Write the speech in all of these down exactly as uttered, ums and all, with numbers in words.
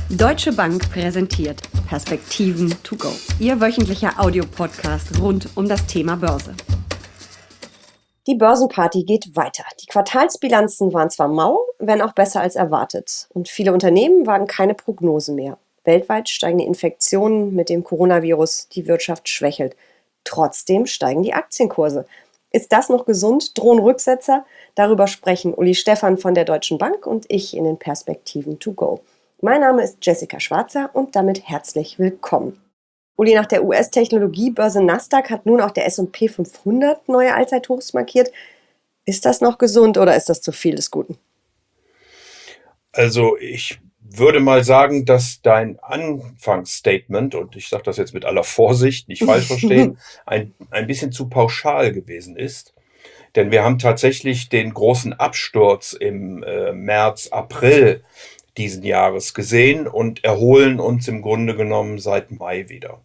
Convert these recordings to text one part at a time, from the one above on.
Deutsche Bank präsentiert Perspektiven to go. Ihr wöchentlicher Audiopodcast rund um das Thema Börse. Die Börsenparty geht weiter. Die Quartalsbilanzen waren zwar mau, wenn auch besser als erwartet. Und viele Unternehmen wagen keine Prognose mehr. Weltweit steigen die Infektionen mit dem Coronavirus, die Wirtschaft schwächelt. Trotzdem steigen die Aktienkurse. Ist das noch gesund? Drohen Rücksetzer? Darüber sprechen Uli Stephan von der Deutschen Bank und ich in den Perspektiven to go. Mein Name ist Jessica Schwarzer und damit herzlich willkommen. Uli, nach der U S-Technologiebörse Nasdaq hat nun auch der S und P fünfhundert neue Allzeithochs markiert. Ist das noch gesund oder ist das zu viel des Guten? Also ich würde mal sagen, dass dein Anfangsstatement, und ich sage das jetzt mit aller Vorsicht, nicht falsch verstehen, ein, ein bisschen zu pauschal gewesen ist. Denn wir haben tatsächlich den großen Absturz im äh, März, April diesen Jahres gesehen und erholen uns im Grunde genommen seit Mai wieder.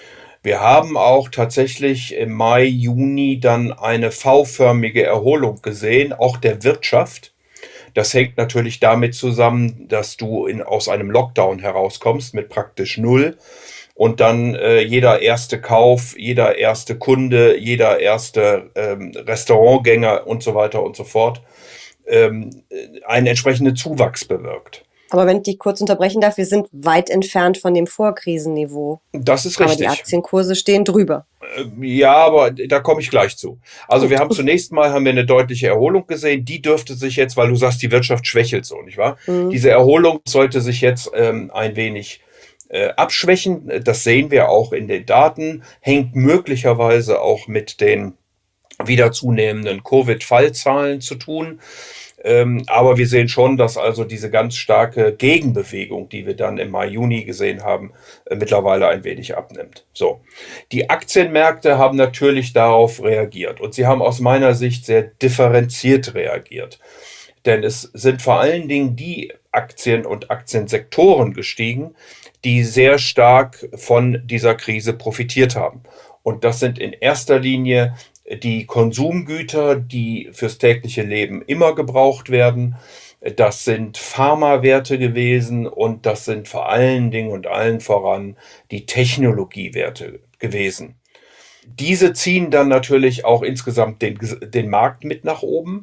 Wir haben auch tatsächlich im Mai, Juni dann eine V-förmige Erholung gesehen, auch der Wirtschaft. Das hängt natürlich damit zusammen, dass du in, aus einem Lockdown herauskommst mit praktisch null und dann äh, jeder erste Kauf, jeder erste Kunde, jeder erste ähm, Restaurantgänger und so weiter und so fort ähm, einen entsprechenden Zuwachs bewirkt. Aber wenn ich dich kurz unterbrechen darf, wir sind weit entfernt von dem Vorkrisenniveau. Das ist aber richtig. Aber die Aktienkurse stehen drüber. Ja, aber da komme ich gleich zu. Also wir haben zunächst mal haben wir eine deutliche Erholung gesehen. Die dürfte sich jetzt, weil du sagst, die Wirtschaft schwächelt so, nicht wahr? Mhm. Diese Erholung sollte sich jetzt ähm, ein wenig äh, abschwächen. Das sehen wir auch in den Daten. Hängt möglicherweise auch mit den wieder zunehmenden Covid-Fallzahlen zu tun. Ähm, aber wir sehen schon, dass also diese ganz starke Gegenbewegung, die wir dann im Mai, Juni gesehen haben, äh, mittlerweile ein wenig abnimmt. So. Die Aktienmärkte haben natürlich darauf reagiert und sie haben aus meiner Sicht sehr differenziert reagiert. Denn es sind vor allen Dingen die Aktien und Aktiensektoren gestiegen, die sehr stark von dieser Krise profitiert haben. Und das sind in erster Linie die Konsumgüter, die fürs tägliche Leben immer gebraucht werden. Das sind Pharmawerte gewesen und das sind vor allen Dingen und allen voran die Technologiewerte gewesen. Diese ziehen dann natürlich auch insgesamt den, den Markt mit nach oben.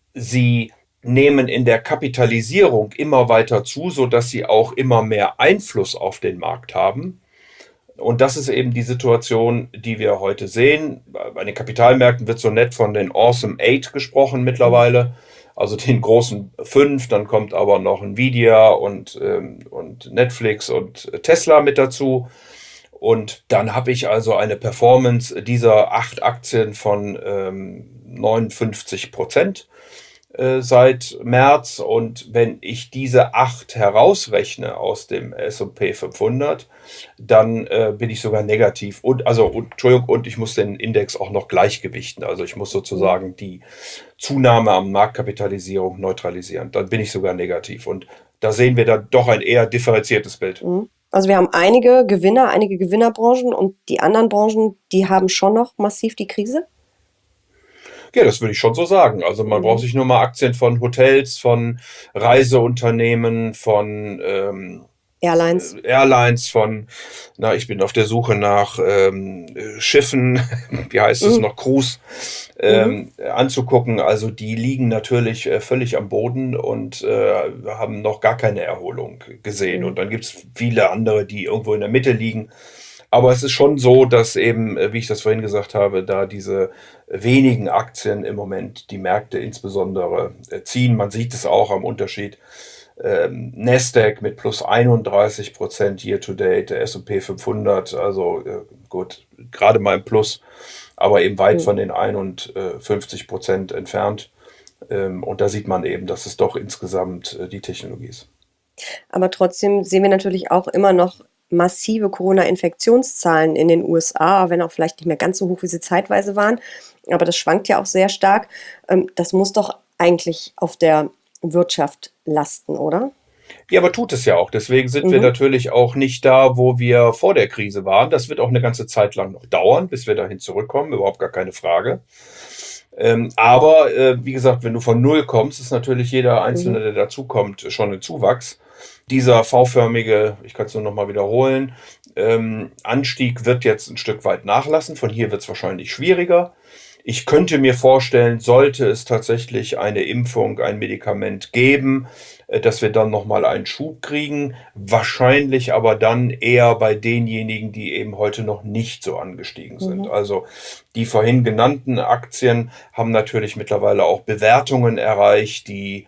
Sie nehmen in der Kapitalisierung immer weiter zu, sodass sie auch immer mehr Einfluss auf den Markt haben. Und das ist eben die Situation, die wir heute sehen. Bei den Kapitalmärkten wird so nett von den Awesome Eight gesprochen mittlerweile, also den großen fünf. Dann kommt aber noch Nvidia und, ähm, und Netflix und Tesla mit dazu. Und dann habe ich also eine Performance dieser acht Aktien von ähm, neunundfünfzig Prozent. Seit März, und wenn ich diese acht herausrechne aus dem S und P fünfhundert, dann äh, bin ich sogar negativ und also und, Entschuldigung, und ich muss den Index auch noch gleichgewichten, also ich muss sozusagen die Zunahme am Marktkapitalisierung neutralisieren, dann bin ich sogar negativ und da sehen wir dann doch ein eher differenziertes Bild. Also wir haben einige Gewinner, einige Gewinnerbranchen und die anderen Branchen, die haben schon noch massiv die Krise? Ja, das würde ich schon so sagen. Also man mhm. braucht sich nur mal Aktien von Hotels, von Reiseunternehmen, von ähm, Airlines. Äh, Airlines, von, na, ich bin auf der Suche nach ähm, Schiffen, wie heißt es mhm. noch, Cruise, ähm, mhm. anzugucken. Also die liegen natürlich äh, völlig am Boden und äh, haben noch gar keine Erholung gesehen. Mhm. Und dann gibt es viele andere, die irgendwo in der Mitte liegen. Aber es ist schon so, dass eben, wie ich das vorhin gesagt habe, da diese wenigen Aktien im Moment die Märkte insbesondere ziehen. Man sieht es auch am Unterschied. Ähm, Nasdaq mit plus einunddreißig Prozent year to date, der S und P fünfhundert, also äh, gut, gerade mal im Plus, aber eben weit mhm. von den einundfünfzig Prozent entfernt. Ähm, und da sieht man eben, dass es doch insgesamt äh, die Technologie ist. Aber trotzdem sehen wir natürlich auch immer noch massive Corona-Infektionszahlen in den U S A, wenn auch vielleicht nicht mehr ganz so hoch, wie sie zeitweise waren. Aber das schwankt ja auch sehr stark. Das muss doch eigentlich auf der Wirtschaft lasten, oder? Ja, aber tut es ja auch. Deswegen sind mhm. wir natürlich auch nicht da, wo wir vor der Krise waren. Das wird auch eine ganze Zeit lang noch dauern, bis wir dahin zurückkommen. Überhaupt gar keine Frage. Ähm, aber äh, wie gesagt, wenn du von Null kommst, ist natürlich jeder Einzelne, der dazukommt, schon ein Zuwachs. Dieser V-förmige, ich kann es nur noch mal wiederholen, ähm, Anstieg wird jetzt ein Stück weit nachlassen. Von hier wird es wahrscheinlich schwieriger. Ich könnte mir vorstellen, sollte es tatsächlich eine Impfung, ein Medikament geben, äh, dass wir dann nochmal einen Schub kriegen. Wahrscheinlich aber dann eher bei denjenigen, die eben heute noch nicht so angestiegen sind. Mhm. Also die vorhin genannten Aktien haben natürlich mittlerweile auch Bewertungen erreicht, die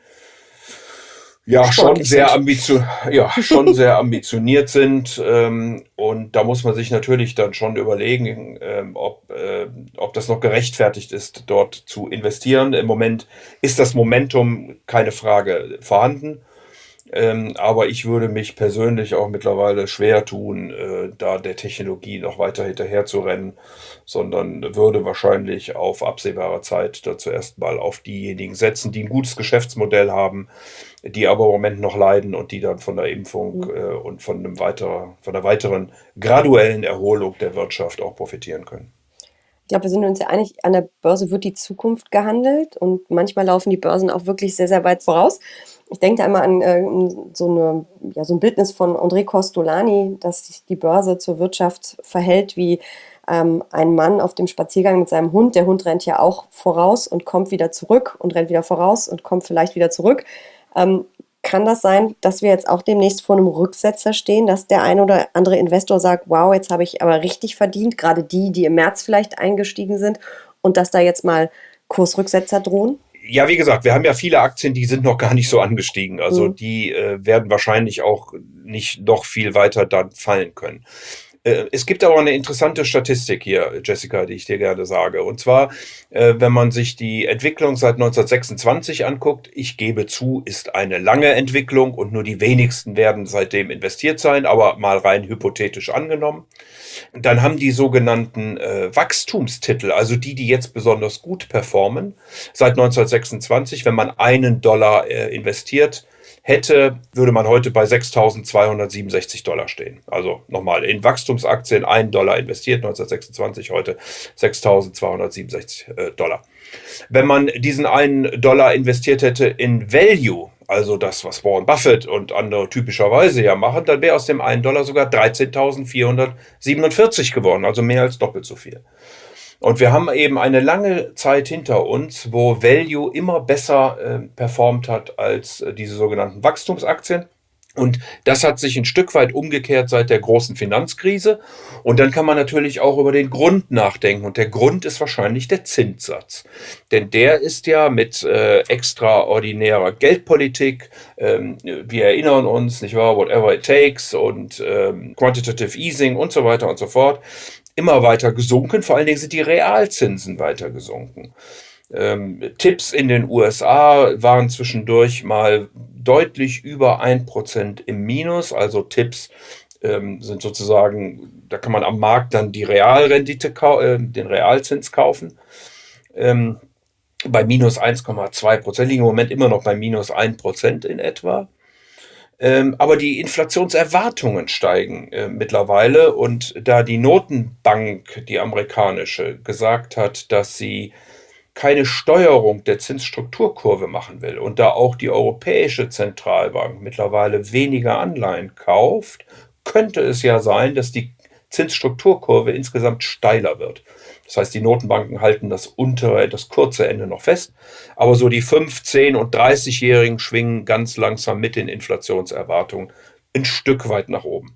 ja schon Sportlich sehr sind. ambitioniert, ja, schon sehr ambitioniert sind. Ähm, und da muss man sich natürlich dann schon überlegen, ähm, ob, äh, ob das noch gerechtfertigt ist, dort zu investieren. Im Moment ist das Momentum, keine Frage, vorhanden. Ähm, aber ich würde mich persönlich auch mittlerweile schwer tun, äh, da der Technologie noch weiter hinterher zu rennen, sondern würde wahrscheinlich auf absehbare Zeit da zuerst mal auf diejenigen setzen, die ein gutes Geschäftsmodell haben, die aber im Moment noch leiden und die dann von der Impfung äh, und von einem weiter, von der weiteren graduellen Erholung der Wirtschaft auch profitieren können. Ich glaube, wir sind uns ja einig, an der Börse wird die Zukunft gehandelt und manchmal laufen die Börsen auch wirklich sehr, sehr weit voraus. Ich denke da immer an äh, so, eine, ja, so ein Bildnis von André Costolani, dass sich die Börse zur Wirtschaft verhält wie ähm, ein Mann auf dem Spaziergang mit seinem Hund. Der Hund rennt ja auch voraus und kommt wieder zurück und rennt wieder voraus und kommt vielleicht wieder zurück. Ähm, kann das sein, dass wir jetzt auch demnächst vor einem Rücksetzer stehen, dass der ein oder andere Investor sagt, wow, jetzt habe ich aber richtig verdient, gerade die, die im März vielleicht eingestiegen sind, und dass da jetzt mal Kursrücksetzer drohen? Ja, wie gesagt, wir haben ja viele Aktien, die sind noch gar nicht so angestiegen. Also Mhm. die äh, werden wahrscheinlich auch nicht noch viel weiter dann fallen können. Äh, Es gibt aber eine interessante Statistik hier, Jessica, die ich dir gerne sage. Und zwar, äh, wenn man sich die Entwicklung seit neunzehnhundertsechsundzwanzig anguckt, ich gebe zu, ist eine lange Entwicklung und nur die wenigsten werden seitdem investiert sein, aber mal rein hypothetisch angenommen. Dann haben die sogenannten äh, Wachstumstitel, also die, die jetzt besonders gut performen, seit neunzehnhundertsechsundzwanzig, wenn man einen Dollar äh, investiert hätte, würde man heute bei sechstausendzweihundertsiebenundsechzig Dollar stehen. Also nochmal, in Wachstumsaktien einen Dollar investiert, neunzehnhundertsechsundzwanzig, heute sechstausendzweihundertsiebenundsechzig äh, Dollar. Wenn man diesen einen Dollar investiert hätte in Value, also das, was Warren Buffett und andere typischerweise ja machen, dann wäre aus dem einen Dollar sogar dreizehntausendvierhundertsiebenundvierzig geworden, also mehr als doppelt so viel. Und wir haben eben eine lange Zeit hinter uns, wo Value immer besser äh, performt hat als äh, diese sogenannten Wachstumsaktien. Und das hat sich ein Stück weit umgekehrt seit der großen Finanzkrise. Und dann kann man natürlich auch über den Grund nachdenken. Und der Grund ist wahrscheinlich der Zinssatz. Denn der ist ja mit äh, extraordinärer Geldpolitik, ähm, wir erinnern uns, nicht wahr, whatever it takes und ähm, Quantitative Easing und so weiter und so fort, immer weiter gesunken. Vor allen Dingen sind die Realzinsen weiter gesunken. Ähm, Tipps in den U S A waren zwischendurch mal deutlich über ein Prozent im Minus. Also Tipps ähm, sind sozusagen, da kann man am Markt dann die Realrendite, äh, den Realzins kaufen. Ähm, bei minus eins Komma zwei Prozent, liegen im Moment immer noch bei minus ein Prozent in etwa. Ähm, aber die Inflationserwartungen steigen äh, mittlerweile, und da die Notenbank, die amerikanische, gesagt hat, dass sie keine Steuerung der Zinsstrukturkurve machen will und da auch die Europäische Zentralbank mittlerweile weniger Anleihen kauft, könnte es ja sein, dass die Zinsstrukturkurve insgesamt steiler wird. Das heißt, die Notenbanken halten das untere, das kurze Ende noch fest, aber so die fünf, zehn und dreißig-Jährigen schwingen ganz langsam mit den Inflationserwartungen ein Stück weit nach oben.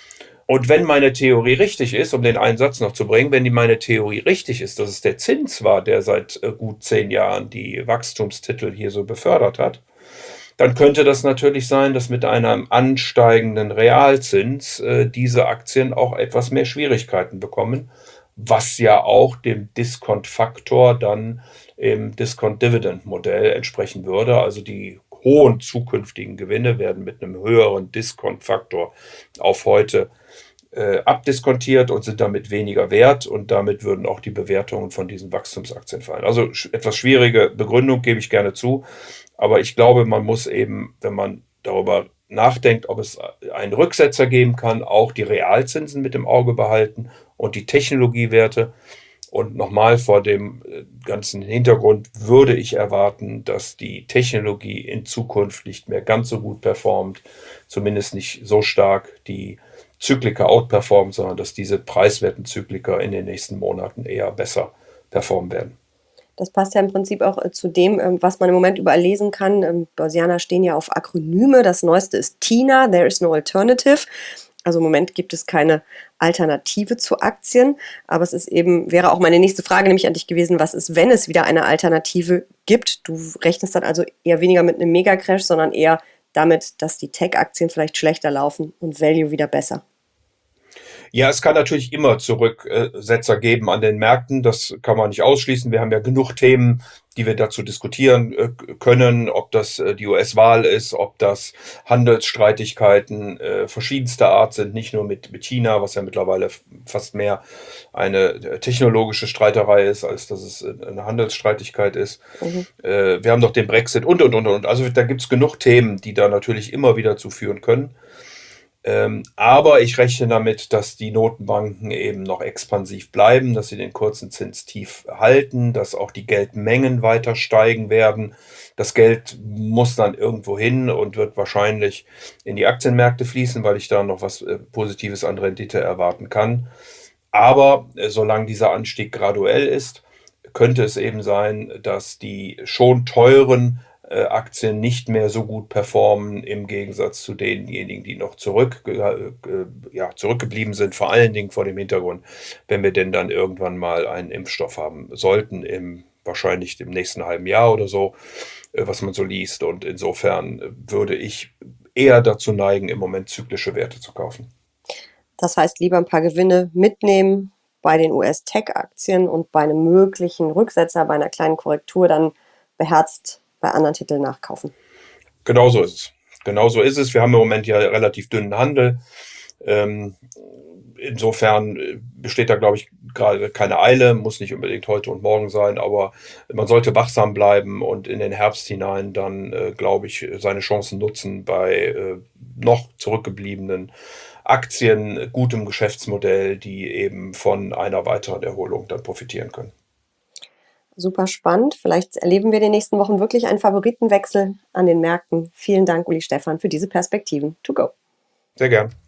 Und wenn meine Theorie richtig ist, um den einen Satz noch zu bringen, wenn die meine Theorie richtig ist, dass es der Zins war, der seit äh, gut zehn Jahren die Wachstumstitel hier so befördert hat, dann könnte das natürlich sein, dass mit einem ansteigenden Realzins äh, diese Aktien auch etwas mehr Schwierigkeiten bekommen, was ja auch dem Discount-Faktor dann im Discount-Dividend-Modell entsprechen würde. Also die hohen zukünftigen Gewinne werden mit einem höheren Discount-Faktor auf heute äh, abdiskontiert und sind damit weniger wert, und damit würden auch die Bewertungen von diesen Wachstumsaktien fallen. Also sch- etwas schwierige Begründung, gebe ich gerne zu, aber ich glaube, man muss eben, wenn man darüber nachdenkt, ob es einen Rücksetzer geben kann, auch die Realzinsen mit im Auge behalten und die Technologiewerte. Und nochmal vor dem ganzen Hintergrund würde ich erwarten, dass die Technologie in Zukunft nicht mehr ganz so gut performt, zumindest nicht so stark die Zyklika outperformt, sondern dass diese preiswerten Zyklika in den nächsten Monaten eher besser performen werden. Das passt ja im Prinzip auch äh, zu dem, ähm, was man im Moment überall lesen kann. Ähm, Börsianer stehen ja auf Akronyme. Das neueste ist T I N A, There is no alternative. Also im Moment gibt es keine Alternative zu Aktien. Aber es ist eben, wäre auch meine nächste Frage nämlich an dich gewesen, was ist, wenn es wieder eine Alternative gibt? Du rechnest dann also eher weniger mit einem Megacrash, sondern eher damit, dass die Tech-Aktien vielleicht schlechter laufen und Value wieder besser. Ja, es kann natürlich immer Zurücksetzer geben an den Märkten. Das kann man nicht ausschließen. Wir haben ja genug Themen, die wir dazu diskutieren äh, können, ob das äh, die U S-Wahl ist, ob das Handelsstreitigkeiten äh, verschiedenster Art sind, nicht nur mit, mit China, was ja mittlerweile f- fast mehr eine äh, technologische Streiterei ist, als dass es äh, eine Handelsstreitigkeit ist. Mhm. Äh, wir haben noch den Brexit und, und, und, und. Also da gibt es genug Themen, die da natürlich immer wieder zu führen können. Ähm, aber ich rechne damit, dass die Notenbanken eben noch expansiv bleiben, dass sie den kurzen Zins tief halten, dass auch die Geldmengen weiter steigen werden. Das Geld muss dann irgendwo hin und wird wahrscheinlich in die Aktienmärkte fließen, weil ich da noch was äh, Positives an Rendite erwarten kann. Aber äh, solange dieser Anstieg graduell ist, könnte es eben sein, dass die schon teuren äh, Aktien nicht mehr so gut performen im Gegensatz zu denjenigen, die noch zurück, äh, ja, zurückgeblieben sind, vor allen Dingen vor dem Hintergrund, wenn wir denn dann irgendwann mal einen Impfstoff haben sollten, im, wahrscheinlich im nächsten halben Jahr oder so, äh, was man so liest. Und insofern äh, würde ich eher dazu neigen, im Moment zyklische Werte zu kaufen. Das heißt, lieber ein paar Gewinne mitnehmen bei den U S-Tech-Aktien und bei einem möglichen Rücksetzer, bei einer kleinen Korrektur dann beherzt bei anderen Titeln nachkaufen. Genau so ist es. Genau so ist es. Wir haben im Moment ja relativ dünnen Handel. Ähm, insofern äh, besteht da, glaube ich, gerade keine Eile, muss nicht unbedingt heute und morgen sein, aber man sollte wachsam bleiben und in den Herbst hinein dann, äh, glaube ich, seine Chancen nutzen bei äh, noch zurückgebliebenen Aktien, gutem Geschäftsmodell, die eben von einer weiteren Erholung dann profitieren können. Super spannend. Vielleicht erleben wir in den nächsten Wochen wirklich einen Favoritenwechsel an den Märkten. Vielen Dank, Uli Stephan, für diese Perspektiven. To go. Sehr gern.